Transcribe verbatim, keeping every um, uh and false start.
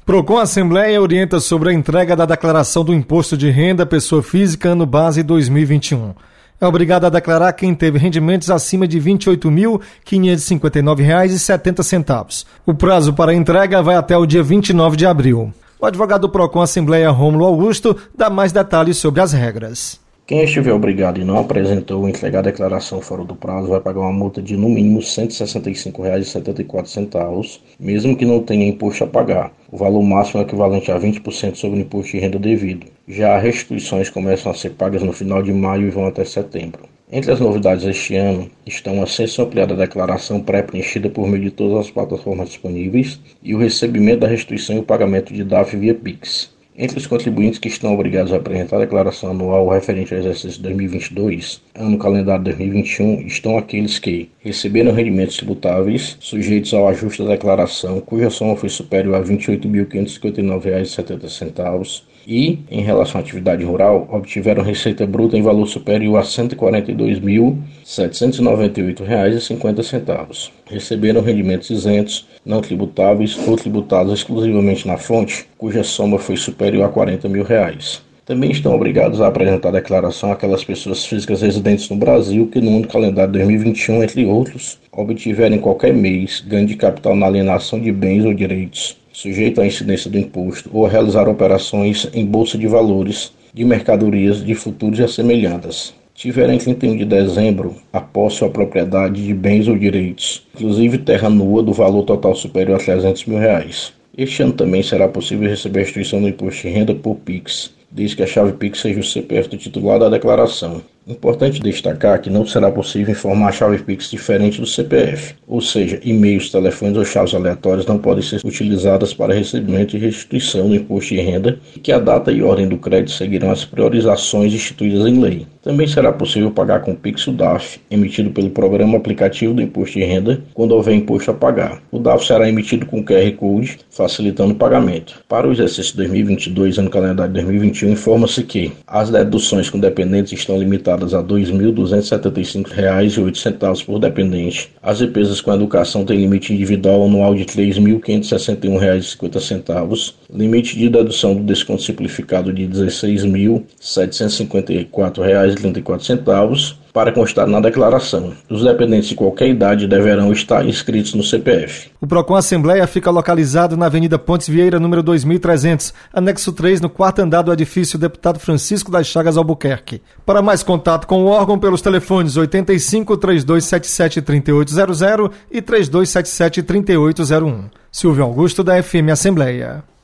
Procon Assembleia orienta sobre a entrega da declaração do Imposto de Renda Pessoa Física ano base dois mil e vinte e um. É obrigado a declarar quem teve rendimentos acima de vinte e oito mil, quinhentos e cinquenta e nove reais e setenta centavos. O prazo para a entrega vai até o dia vinte e nove de abril. O advogado do Procon Assembleia, Rômulo Augusto, dá mais detalhes sobre as regras. Quem estiver obrigado e não apresentou ou entregar a declaração fora do prazo vai pagar uma multa de no mínimo cento e sessenta e cinco reais e setenta e quatro centavos, mesmo que não tenha imposto a pagar. O valor máximo é equivalente a vinte por cento sobre o imposto de renda devido. Já as restituições começam a ser pagas no final de maio e vão até setembro. Entre as novidades deste ano estão a acesso ampliada da declaração pré-preenchida por meio de todas as plataformas disponíveis e o recebimento da restituição e o pagamento de D A F via Pix. Entre os contribuintes que estão obrigados a apresentar a declaração anual referente ao exercício dois mil e vinte e dois, ano calendário dois mil e vinte e um, estão aqueles que receberam rendimentos tributáveis sujeitos ao ajuste da declaração, cuja soma foi superior a vinte e oito mil, quinhentos e cinquenta e nove reais e setenta centavos e, em relação à atividade rural, obtiveram receita bruta em valor superior a cento e quarenta e dois mil, setecentos e noventa e oito reais e cinquenta centavos. Receberam rendimentos isentos, não tributáveis ou tributados exclusivamente na fonte, cuja soma foi superior a quarenta mil reais. Também estão obrigados a apresentar a declaração aquelas pessoas físicas residentes no Brasil que no ano calendário dois mil e vinte e um, entre outros, obtiverem em qualquer mês ganho de capital na alienação de bens ou direitos, sujeito à incidência do imposto, ou a realizar operações em bolsa de valores, de mercadorias, de futuros e assemelhadas. Tiveram em trinta e um de dezembro a posse ou a propriedade de bens ou direitos, inclusive terra nua, do valor total superior a trezentos mil reais. Este ano também será possível receber a restituição do imposto de renda por Pix, desde que a chave Pix seja o C P F do titular da declaração. Importante destacar que não será possível informar a chave Pix diferente do C P F, ou seja, e-mails, telefones ou chaves aleatórias não podem ser utilizadas para recebimento e restituição do imposto de renda e que a data e ordem do crédito seguirão as priorizações instituídas em lei. Também será possível pagar com Pix o D A F, emitido pelo Programa Aplicativo do Imposto de Renda, quando houver imposto a pagar. O D A F será emitido com Q R Code, facilitando o pagamento. Para o exercício dois mil e vinte e dois, ano calendário dois mil e vinte e um, informa-se que as deduções com dependentes estão limitadas a dois mil duzentos e setenta e cinco reais e oito centavos por dependente. As despesas com educação têm limite individual anual de três mil quinhentos e sessenta e um reais e cinquenta centavos, limite de dedução do desconto simplificado de dezesseis mil setecentos e cinquenta e quatro reais e trinta e quatro centavos, para constar na declaração. Os dependentes de qualquer idade deverão estar inscritos no C P F. O Procon Assembleia fica localizado na Avenida Pontes Vieira, número dois mil e trezentos, anexo três, no quarto andar do edifício Deputado Francisco das Chagas Albuquerque. Para mais contato com o órgão pelos telefones oitenta e cinco, três dois sete sete, trinta e oito zero zero e três dois sete sete, trinta e oito zero um. Silvio Augusto, da F M Assembleia.